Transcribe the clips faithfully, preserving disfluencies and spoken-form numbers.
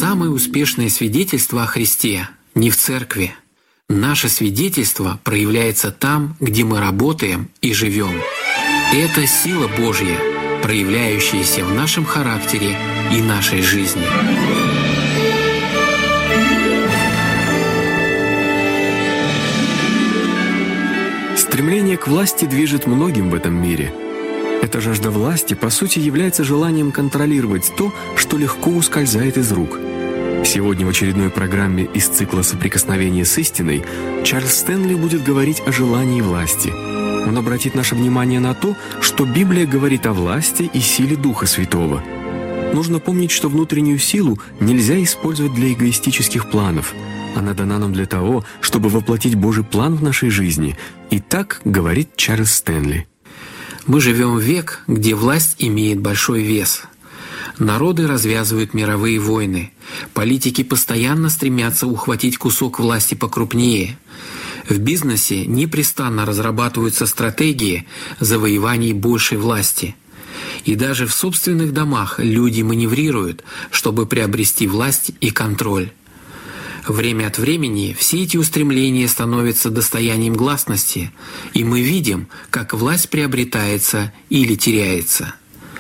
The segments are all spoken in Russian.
Самое успешное свидетельство о Христе не в церкви. Наше свидетельство проявляется там, где мы работаем и живем. Это сила Божья, проявляющаяся в нашем характере и нашей жизни. Стремление к власти движет многим в этом мире. Эта жажда власти, по сути, является желанием контролировать то, что легко ускользает из рук. Сегодня в очередной программе из цикла «Соприкосновение с истиной» Чарльз Стэнли будет говорить о желании власти. Он обратит наше внимание на то, что Библия говорит о власти и силе Духа Святого. Нужно помнить, что внутреннюю силу нельзя использовать для эгоистических планов. Она дана нам для того, чтобы воплотить Божий план в нашей жизни. И так говорит Чарльз Стэнли. Мы живем в век, где власть имеет большой вес. Народы развязывают мировые войны. Политики постоянно стремятся ухватить кусок власти покрупнее. В бизнесе непрестанно разрабатываются стратегии завоеваний большей власти. И даже в собственных домах люди маневрируют, чтобы приобрести власть и контроль. Время от времени все эти устремления становятся достоянием гласности, и мы видим, как власть приобретается или теряется.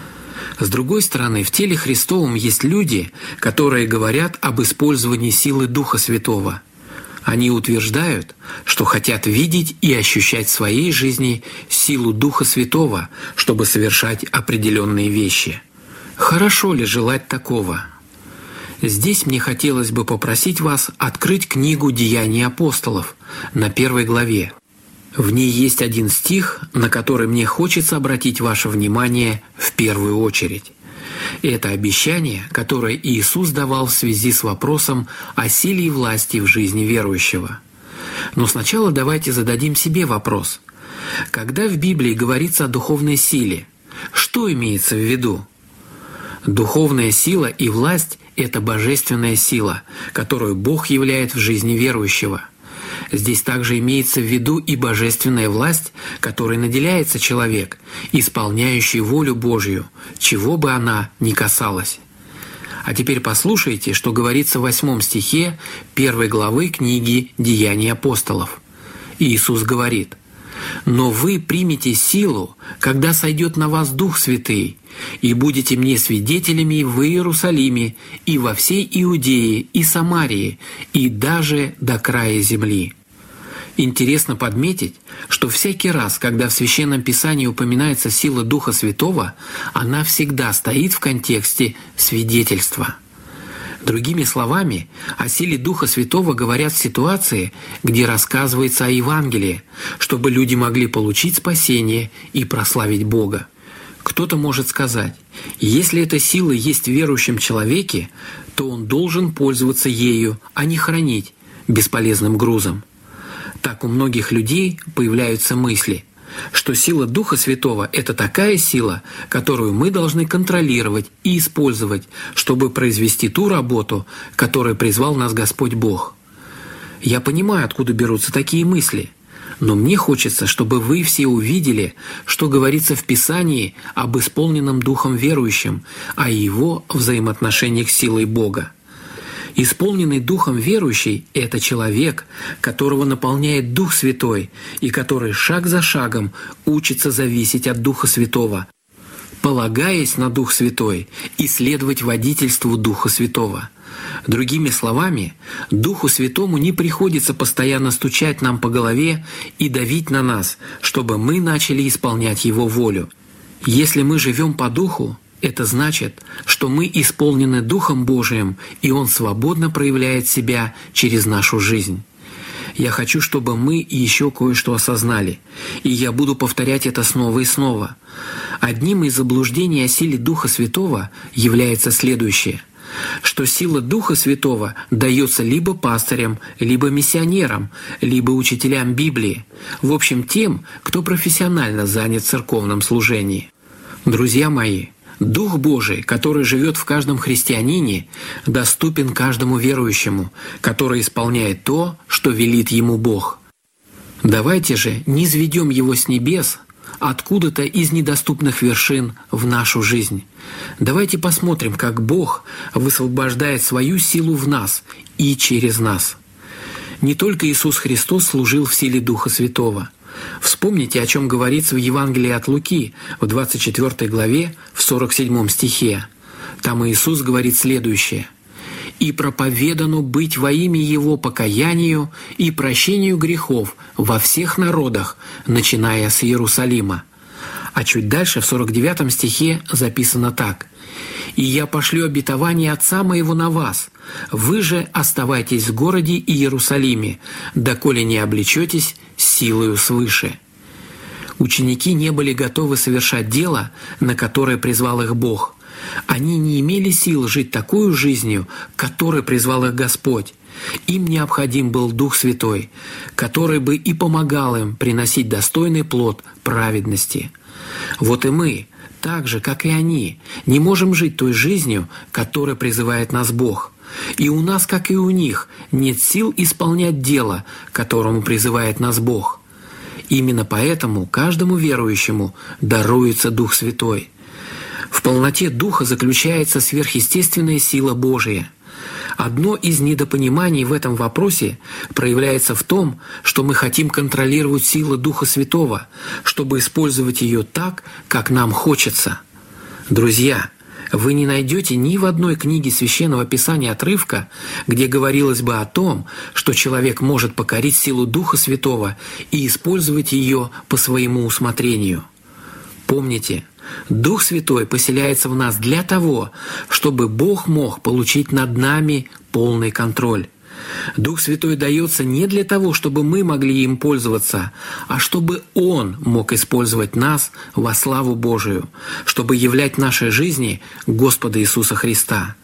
С другой стороны, в теле Христовом есть люди, которые говорят об использовании силы Духа Святого. Они утверждают, что хотят видеть и ощущать в своей жизни силу Духа Святого, чтобы совершать определенные вещи. Хорошо ли желать такого? Здесь мне хотелось бы попросить вас открыть книгу «Деяния апостолов» на первой главе. В ней есть один стих, на который мне хочется обратить ваше внимание в первую очередь. Это обещание, которое Иисус давал в связи с вопросом о силе и власти в жизни верующего. Но сначала давайте зададим себе вопрос. Когда в Библии говорится о духовной силе, что имеется в виду? Духовная сила и власть – это божественная сила, которую Бог являет в жизни верующего. Здесь также имеется в виду и божественная власть, которой наделяется человек, исполняющий волю Божью, чего бы она ни касалась. А теперь послушайте, что говорится в восьмом стихе первой главы книги «Деяния апостолов». Иисус говорит: «Но вы примете силу, когда сойдет на вас Дух Святый, и будете мне свидетелями в Иерусалиме и во всей Иудее и Самарии, и даже до края земли». Интересно подметить, что всякий раз, когда в Священном Писании упоминается сила Духа Святого, она всегда стоит в контексте свидетельства. Другими словами, о силе Духа Святого говорят в ситуации, где рассказывается о Евангелии, чтобы люди могли получить спасение и прославить Бога. Кто-то может сказать: если эта сила есть в верующем человеке, то он должен пользоваться ею, а не хранить бесполезным грузом. Так у многих людей появляются мысли, что сила Духа Святого – это такая сила, которую мы должны контролировать и использовать, чтобы произвести ту работу, к которой призвал нас Господь Бог. Я понимаю, откуда берутся такие мысли, но мне хочется, чтобы вы все увидели, что говорится в Писании об исполненном Духом верующем, о его взаимоотношениях с силой Бога. Исполненный Духом верующий – это человек, которого наполняет Дух Святой и который шаг за шагом учится зависеть от Духа Святого, полагаясь на Дух Святой и следовать водительству Духа Святого. Другими словами, Духу Святому не приходится постоянно стучать нам по голове и давить на нас, чтобы мы начали исполнять Его волю. Если мы живем по Духу, это значит, что мы исполнены Духом Божиим, и Он свободно проявляет себя через нашу жизнь. Я хочу, чтобы мы еще кое-что осознали, и я буду повторять это снова и снова. Одним из заблуждений о силе Духа Святого является следующее, что сила Духа Святого дается либо пастырям, либо миссионерам, либо учителям Библии, в общем, тем, кто профессионально занят в церковном служении. Друзья мои, Дух Божий, который живет в каждом христианине, доступен каждому верующему, который исполняет то, что велит ему Бог. Давайте же не низведем его с небес, откуда-то из недоступных вершин в нашу жизнь. Давайте посмотрим, как Бог высвобождает свою силу в нас и через нас. Не только Иисус Христос служил в силе Духа Святого. Вспомните, о чем говорится в Евангелии от Луки в двадцать четвёртой главе в сорок седьмом стихе. Там Иисус говорит следующее: «И проповедано быть во имя Его покаянию и прощению грехов во всех народах, начиная с Иерусалима». А чуть дальше, в сорок девятом стихе, записано так: «И я пошлю обетование Отца Моего на вас. Вы же оставайтесь в городе Иерусалиме, доколе не облечетесь силою свыше». Ученики не были готовы совершать дело, на которое призвал их Бог. Они не имели сил жить такой жизнью, к которой призвал их Господь. Им необходим был Дух Святой, который бы и помогал им приносить достойный плод праведности. Вот и мы, так же, как и они, не можем жить той жизнью, которой призывает нас Бог. И у нас, как и у них, нет сил исполнять дело, к которому призывает нас Бог. Именно поэтому каждому верующему даруется Дух Святой. В полноте Духа заключается сверхъестественная сила Божия. Одно из недопониманий в этом вопросе проявляется в том, что мы хотим контролировать силу Духа Святого, чтобы использовать ее так, как нам хочется. Друзья, вы не найдете ни в одной книге Священного Писания отрывка, где говорилось бы о том, что человек может покорить силу Духа Святого и использовать ее по своему усмотрению. Помните, Дух Святой поселяется в нас для того, чтобы Бог мог получить над нами полный контроль. Дух Святой дается не для того, чтобы мы могли им пользоваться, а чтобы Он мог использовать нас во славу Божию, чтобы являть в нашей жизни Господа Иисуса Христа.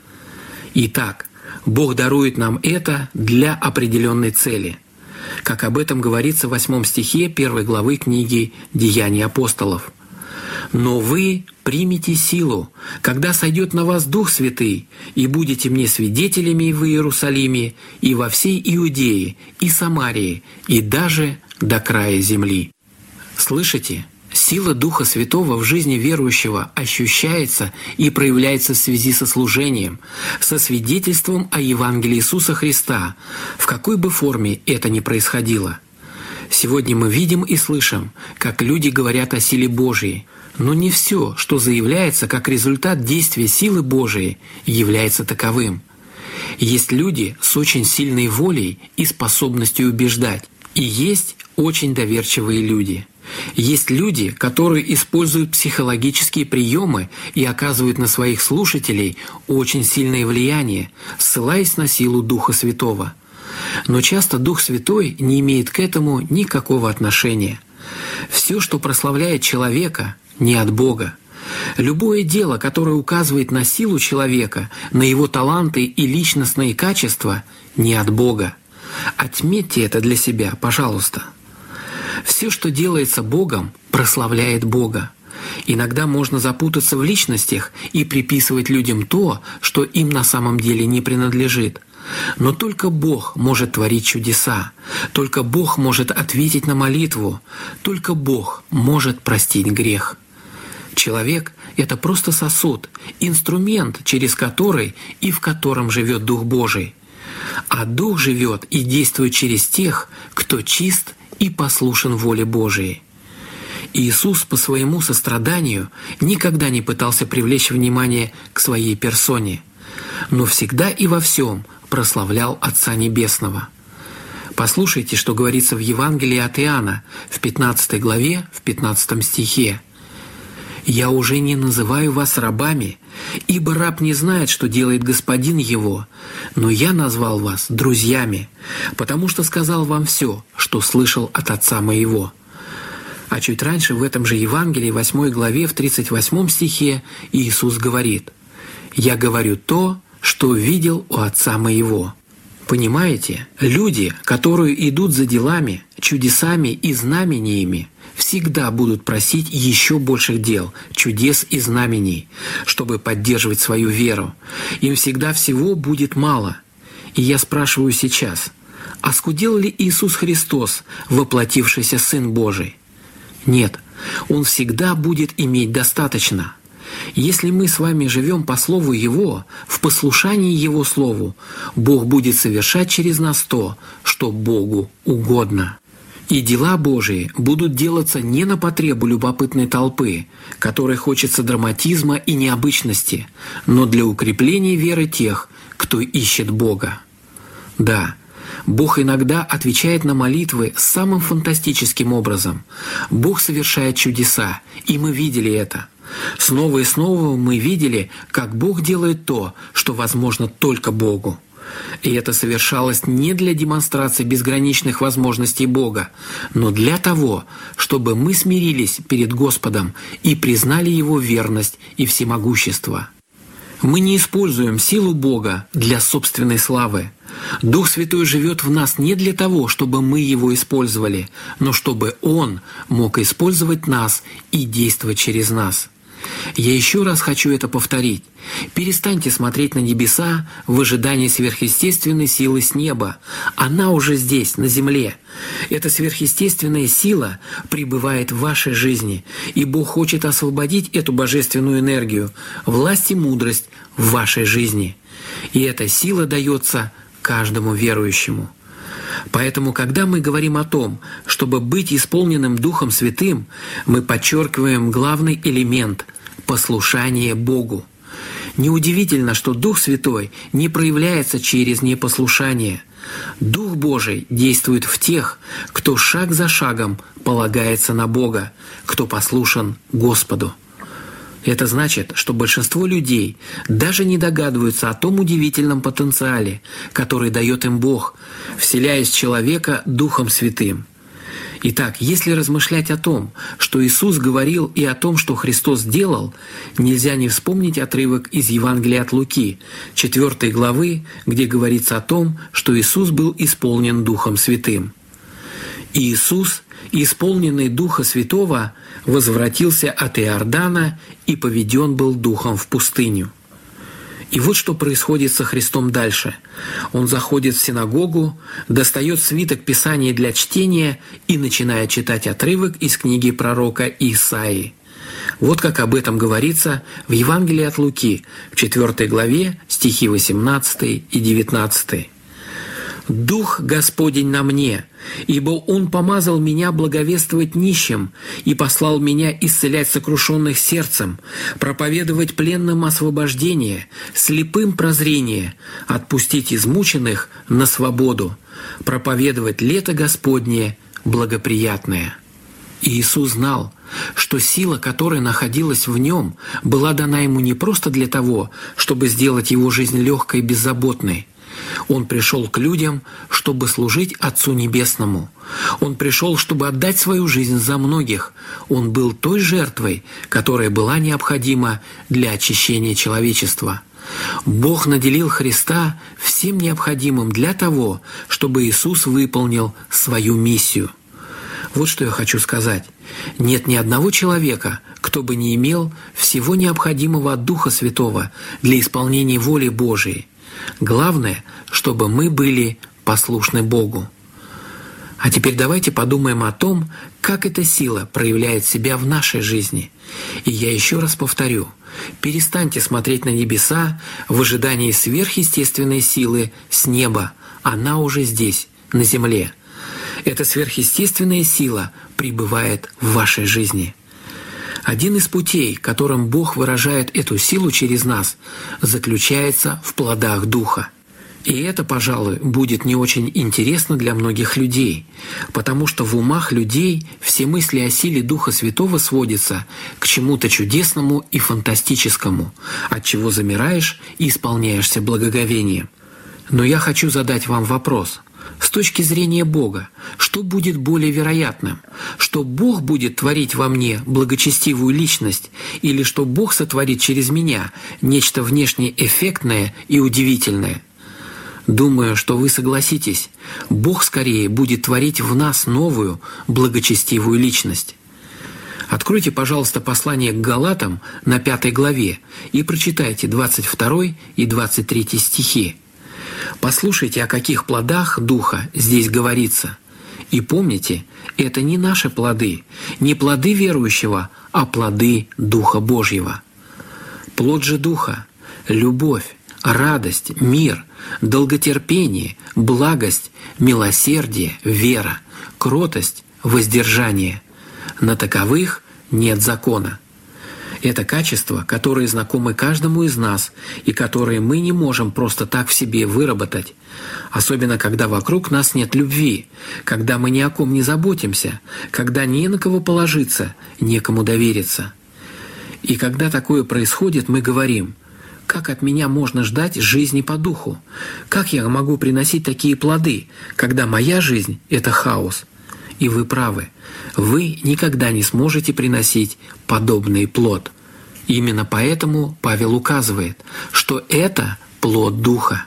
Итак, Бог дарует нам это для определенной цели, как об этом говорится в восьмом стихе первой главы книги «Деяния апостолов». «Но вы примете силу, когда сойдет на вас Дух Святый, и будете мне свидетелями в Иерусалиме и во всей Иудее и Самарии, и даже до края земли». Слышите? Сила Духа Святого в жизни верующего ощущается и проявляется в связи со служением, со свидетельством о Евангелии Иисуса Христа, в какой бы форме это ни происходило. Сегодня мы видим и слышим, как люди говорят о силе Божьей, но не все, что заявляется как результат действия силы Божией, является таковым. Есть люди с очень сильной волей и способностью убеждать, и есть очень доверчивые люди. Есть люди, которые используют психологические приемы и оказывают на своих слушателей очень сильное влияние, ссылаясь на силу Духа Святого. Но часто Дух Святой не имеет к этому никакого отношения. Все, что прославляет человека, не от Бога. Любое дело, которое указывает на силу человека, на его таланты и личностные качества, не от Бога. Отметьте это для себя, пожалуйста. Все, что делается Богом, прославляет Бога. Иногда можно запутаться в личностях и приписывать людям то, что им на самом деле не принадлежит. Но только Бог может творить чудеса, только Бог может ответить на молитву, только Бог может простить грех. Человек — это просто сосуд, инструмент, через который и в котором живет Дух Божий. А Дух живет и действует через тех, кто чист и послушен воле Божией. Иисус по своему состраданию никогда не пытался привлечь внимание к своей персоне, но всегда и во всем прославлял Отца Небесного. Послушайте, что говорится в Евангелии от Иоанна в пятнадцатой главе, в пятнадцатом стихе. «Я уже не называю вас рабами, ибо раб не знает, что делает господин его, но я назвал вас друзьями, потому что сказал вам все, что слышал от Отца моего». А чуть раньше в этом же Евангелии, в восьмой главе, в тридцать восьмом стихе, Иисус говорит: «Я говорю то, что видел у Отца моего». Понимаете, люди, которые идут за делами, чудесами и знамениями, всегда будут просить еще больших дел, чудес и знамений, чтобы поддерживать свою веру. Им всегда всего будет мало. И я спрашиваю сейчас, оскудел ли Иисус Христос, воплотившийся Сын Божий? Нет, Он всегда будет иметь достаточно. Если мы с вами живем по Слову Его, в послушании Его Слову, Бог будет совершать через нас то, что Богу угодно. И дела Божии будут делаться не на потребу любопытной толпы, которой хочется драматизма и необычности, но для укрепления веры тех, кто ищет Бога. Да, Бог иногда отвечает на молитвы самым фантастическим образом. Бог совершает чудеса, и мы видели это. Снова и снова мы видели, как Бог делает то, что возможно только Богу. И это совершалось не для демонстрации безграничных возможностей Бога, но для того, чтобы мы смирились перед Господом и признали Его верность и всемогущество. Мы не используем силу Бога для собственной славы. Дух Святой живет в нас не для того, чтобы мы Его использовали, но чтобы Он мог использовать нас и действовать через нас. Я еще раз хочу это повторить. Перестаньте смотреть на небеса в ожидании сверхъестественной силы с неба. Она уже здесь, на земле. Эта сверхъестественная сила пребывает в вашей жизни, и Бог хочет освободить эту божественную энергию, власть и мудрость в вашей жизни. И эта сила дается каждому верующему. Поэтому, когда мы говорим о том, чтобы быть исполненным Духом Святым, мы подчеркиваем главный элемент – послушание Богу. Неудивительно, что Дух Святой не проявляется через непослушание. Дух Божий действует в тех, кто шаг за шагом полагается на Бога, кто послушен Господу. Это значит, что большинство людей даже не догадываются о том удивительном потенциале, который дает им Бог, вселяясь в человека Духом Святым. Итак, если размышлять о том, что Иисус говорил, и о том, что Христос делал, нельзя не вспомнить отрывок из Евангелия от Луки, четвёртой главы, где говорится о том, что Иисус был исполнен Духом Святым. И Иисус, исполненный Духа Святого, возвратился от Иордана и поведен был Духом в пустыню. И вот что происходит со Христом дальше. Он заходит в синагогу, достает свиток Писания для чтения и начинает читать отрывок из книги пророка Исаии. Вот как об этом говорится в Евангелии от Луки, в четвёртой главе, стихи восемнадцатый и девятнадцатый. «Дух Господень на мне, ибо Он помазал меня благовествовать нищим и послал меня исцелять сокрушенных сердцем, проповедовать пленным освобождение, слепым прозрение, отпустить измученных на свободу, проповедовать лето Господнее благоприятное». И Иисус знал, что сила, которая находилась в Нем, была дана Ему не просто для того, чтобы сделать Его жизнь легкой и беззаботной. Он пришел к людям, чтобы служить Отцу Небесному. Он пришел, чтобы отдать свою жизнь за многих. Он был той жертвой, которая была необходима для очищения человечества. Бог наделил Христа всем необходимым для того, чтобы Иисус выполнил свою миссию. Вот что я хочу сказать. Нет ни одного человека, кто бы не имел всего необходимого от Духа Святого для исполнения воли Божией. Главное, чтобы мы были послушны Богу. А теперь давайте подумаем о том, как эта сила проявляет себя в нашей жизни. И я еще раз повторю, перестаньте смотреть на небеса в ожидании сверхъестественной силы с неба. Она уже здесь, на земле. Эта сверхъестественная сила пребывает в вашей жизни. Один из путей, которым Бог выражает эту силу через нас, заключается в плодах Духа. И это, пожалуй, будет не очень интересно для многих людей, потому что в умах людей все мысли о силе Духа Святого сводятся к чему-то чудесному и фантастическому, от чего замираешь и исполняешься благоговением. Но я хочу задать вам вопрос. С точки зрения Бога, что будет более вероятным? Что Бог будет творить во мне благочестивую личность, или что Бог сотворит через меня нечто внешне эффектное и удивительное? Думаю, что вы согласитесь, Бог скорее будет творить в нас новую благочестивую личность. Откройте, пожалуйста, послание к Галатам на пятой главе и прочитайте двадцать второй и двадцать третий стихи. Послушайте, о каких плодах Духа здесь говорится. И помните, это не наши плоды, не плоды верующего, а плоды Духа Божьего. Плод же Духа – любовь, радость, мир, долготерпение, благость, милосердие, вера, кротость, воздержание. На таковых нет закона. Это качества, которые знакомы каждому из нас и которые мы не можем просто так в себе выработать, особенно когда вокруг нас нет любви, когда мы ни о ком не заботимся, когда не на кого положиться, некому довериться. И когда такое происходит, мы говорим: «Как от меня можно ждать жизни по духу? Как я могу приносить такие плоды, когда моя жизнь – это хаос?» И вы правы. Вы никогда не сможете приносить подобный плод. Именно поэтому Павел указывает, что это плод Духа.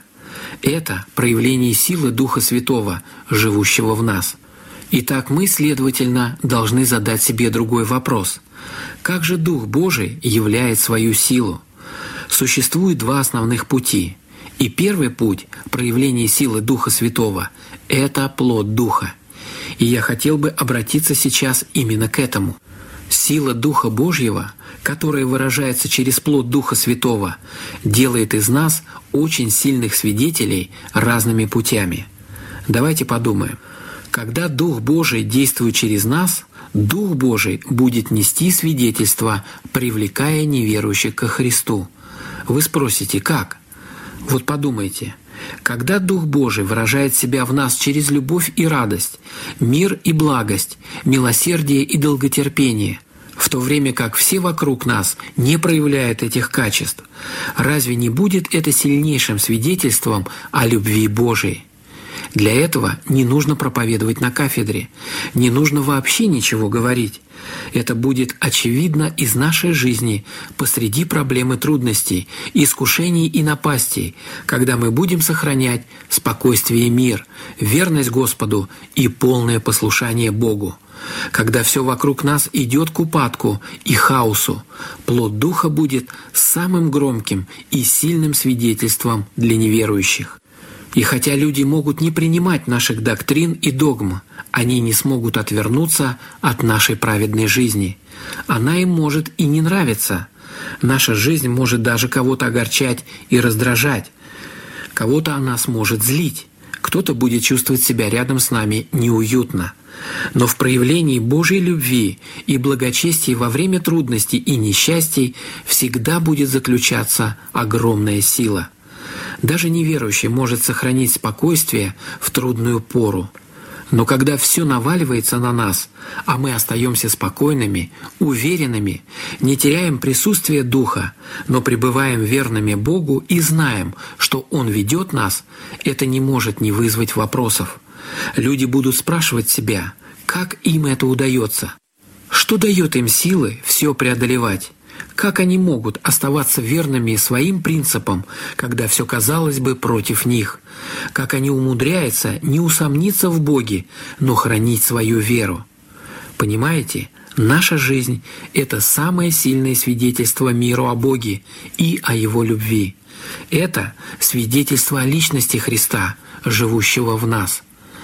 Это проявление силы Духа Святого, живущего в нас. Итак, мы, следовательно, должны задать себе другой вопрос. Как же Дух Божий являет свою силу? Существует два основных пути. И первый путь проявления силы Духа Святого – это плод Духа. И я хотел бы обратиться сейчас именно к этому. Сила Духа Божьего, которая выражается через плод Духа Святого, делает из нас очень сильных свидетелей разными путями. Давайте подумаем. Когда Дух Божий действует через нас, Дух Божий будет нести свидетельство, привлекая неверующих ко Христу. Вы спросите, как? Вот подумайте. Когда Дух Божий выражает себя в нас через любовь и радость, мир и благость, милосердие и долготерпение, в то время как все вокруг нас не проявляют этих качеств, разве не будет это сильнейшим свидетельством о любви Божией? Для этого не нужно проповедовать на кафедре, не нужно вообще ничего говорить. Это будет очевидно из нашей жизни посреди проблем и трудностей, искушений и напастей, когда мы будем сохранять спокойствие и мир, верность Господу и полное послушание Богу. Когда все вокруг нас идет к упадку и хаосу, плод Духа будет самым громким и сильным свидетельством для неверующих. И хотя люди могут не принимать наших доктрин и догм, они не смогут отвернуться от нашей праведной жизни. Она им может и не нравиться. Наша жизнь может даже кого-то огорчать и раздражать. Кого-то она сможет злить. Кто-то будет чувствовать себя рядом с нами неуютно. Но в проявлении Божьей любви и благочестия во время трудностей и несчастий всегда будет заключаться огромная сила. Даже неверующий может сохранить спокойствие в трудную пору. Но когда все наваливается на нас, а мы остаемся спокойными, уверенными, не теряем присутствие Духа, но пребываем верными Богу и знаем, что Он ведет нас, это не может не вызвать вопросов. Люди будут спрашивать себя, как им это удается? Что дает им силы все преодолевать? Как они могут оставаться верными своим принципам, когда все казалось бы против них? Как они умудряются не усомниться в Боге, но хранить свою веру? Понимаете, наша жизнь – это самое сильное свидетельство миру о Боге и о Его любви. Это свидетельство о личности Христа, живущего в нас.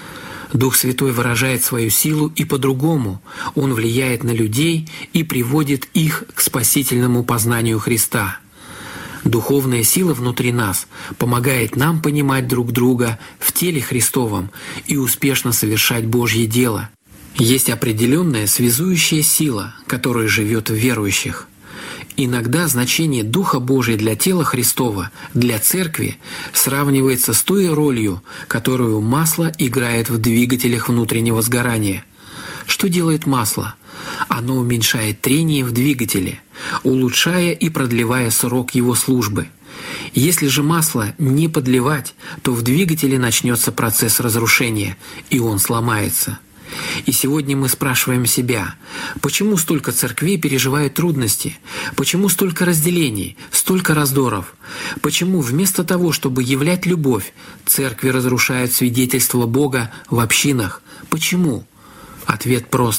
Дух Святой выражает свою силу и по-другому. Он влияет на людей и приводит их к спасительному познанию Христа. Духовная сила внутри нас помогает нам понимать друг друга в теле Христовом и успешно совершать Божье дело. Есть определенная связующая сила, которая живет в верующих. Иногда значение Духа Божия для тела Христова, для Церкви, сравнивается с той ролью, которую масло играет в двигателях внутреннего сгорания. Что делает масло? Оно уменьшает трение в двигателе, улучшая и продлевая срок его службы. Если же масло не подливать, то в двигателе начнется процесс разрушения, и он сломается. И сегодня мы спрашиваем себя, почему столько церквей переживают трудности, почему столько разделений, столько раздоров, почему вместо того, чтобы являть любовь, церкви разрушают свидетельство Бога в общинах, почему? Ответ прост.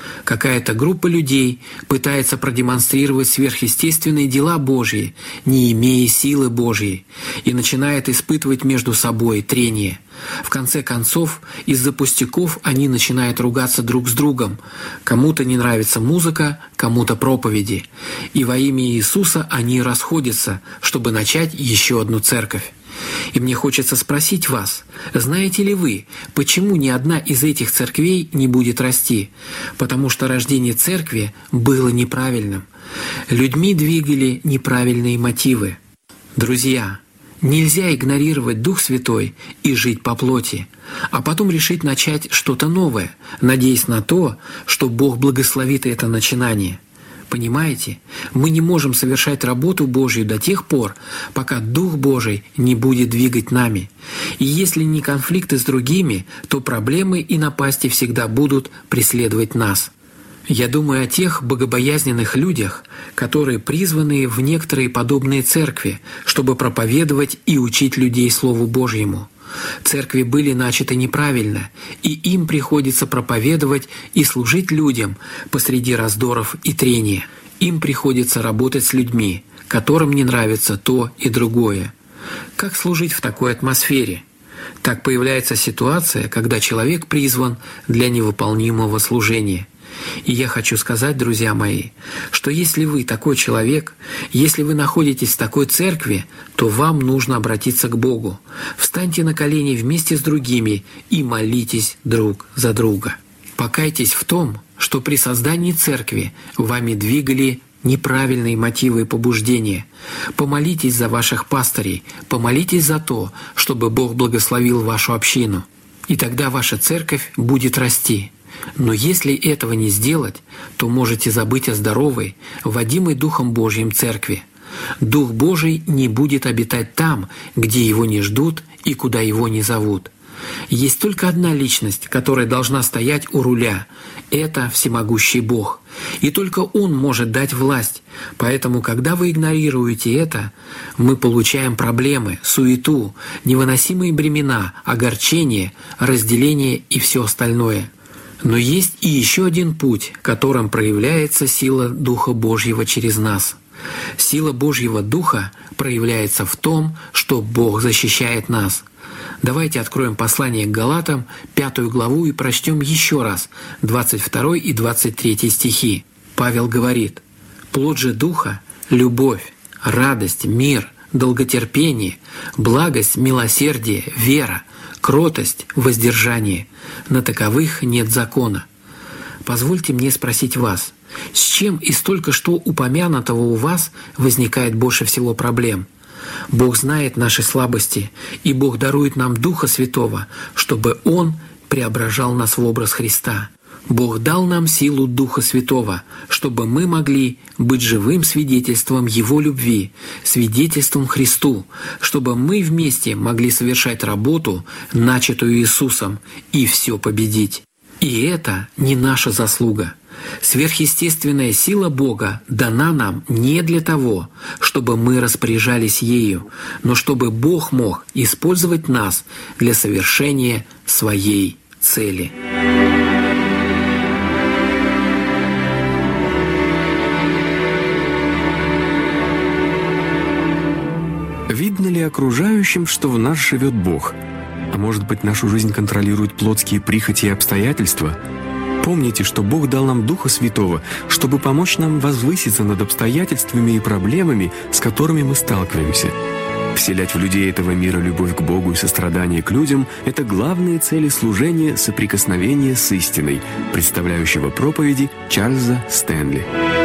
Какая-то группа людей пытается продемонстрировать сверхъестественные дела Божьи, не имея силы Божьей, и начинает испытывать между собой трение. В конце концов, из-за пустяков они начинают ругаться друг с другом. Кому-то не нравится музыка, кому-то проповеди. И во имя Иисуса они расходятся, чтобы начать еще одну церковь. И мне хочется спросить вас, знаете ли вы, почему ни одна из этих церквей не будет расти? Потому что рождение церкви было неправильным. Людьми двигали неправильные мотивы. Друзья, нельзя игнорировать Дух Святой и жить по плоти, а потом решить начать что-то новое, надеясь на то, что Бог благословит это начинание. Понимаете, мы не можем совершать работу Божью до тех пор, пока Дух Божий не будет двигать нами. И если не конфликты с другими, то проблемы и напасти всегда будут преследовать нас. Я думаю о тех богобоязненных людях, которые призваны в некоторые подобные церкви, чтобы проповедовать и учить людей Слову Божьему. Церкви были начаты неправильно, и им приходится проповедовать и служить людям посреди раздоров и трения. Им приходится работать с людьми, которым не нравится то и другое. Как служить в такой атмосфере? Так появляется ситуация, когда человек призван для невыполнимого служения. И я хочу сказать, друзья мои, что если вы такой человек, если вы находитесь в такой церкви, то вам нужно обратиться к Богу. Встаньте на колени вместе с другими и молитесь друг за друга. Покайтесь в том, что при создании церкви вами двигали неправильные мотивы и побуждения. Помолитесь за ваших пастырей, помолитесь за то, чтобы Бог благословил вашу общину. И тогда ваша церковь будет расти. Но если этого не сделать, то можете забыть о здоровой, водимой Духом Божьим церкви. Дух Божий не будет обитать там, где его не ждут и куда его не зовут. Есть только одна личность, которая должна стоять у руля. Это всемогущий Бог. И только Он может дать власть. Поэтому, когда вы игнорируете это, мы получаем проблемы, суету, невыносимые бремена, огорчение, разделение и все остальное. Но есть и еще один путь, которым проявляется сила Духа Божьего через нас. Сила Божьего Духа проявляется в том, что Бог защищает нас. Давайте откроем послание к Галатам, пятую главу, и прочтем еще раз двадцать второй и двадцать третий стихи. Павел говорит: «Плод же Духа — любовь, радость, мир, долготерпение, благость, милосердие, вера, кротость, воздержание. На таковых нет закона». Позвольте мне спросить вас, с чем из только что упомянутого у вас возникает больше всего проблем? Бог знает наши слабости, и Бог дарует нам Духа Святого, чтобы Он преображал нас в образ Христа. Бог дал нам силу Духа Святого, чтобы мы могли быть живым свидетельством Его любви, свидетельством Христу, чтобы мы вместе могли совершать работу, начатую Иисусом, и все победить. И это не наша заслуга. Сверхъестественная сила Бога дана нам не для того, чтобы мы распоряжались ею, но чтобы Бог мог использовать нас для совершения своей цели. Видно ли окружающим, что в нас живет Бог? А может быть, нашу жизнь контролируют плотские прихоти и обстоятельства? Помните, что Бог дал нам Духа Святого, чтобы помочь нам возвыситься над обстоятельствами и проблемами, с которыми мы сталкиваемся. Вселять в людей этого мира любовь к Богу и сострадание к людям – это главные цели служения соприкосновения с истиной, представляющего проповеди Чарльза Стэнли.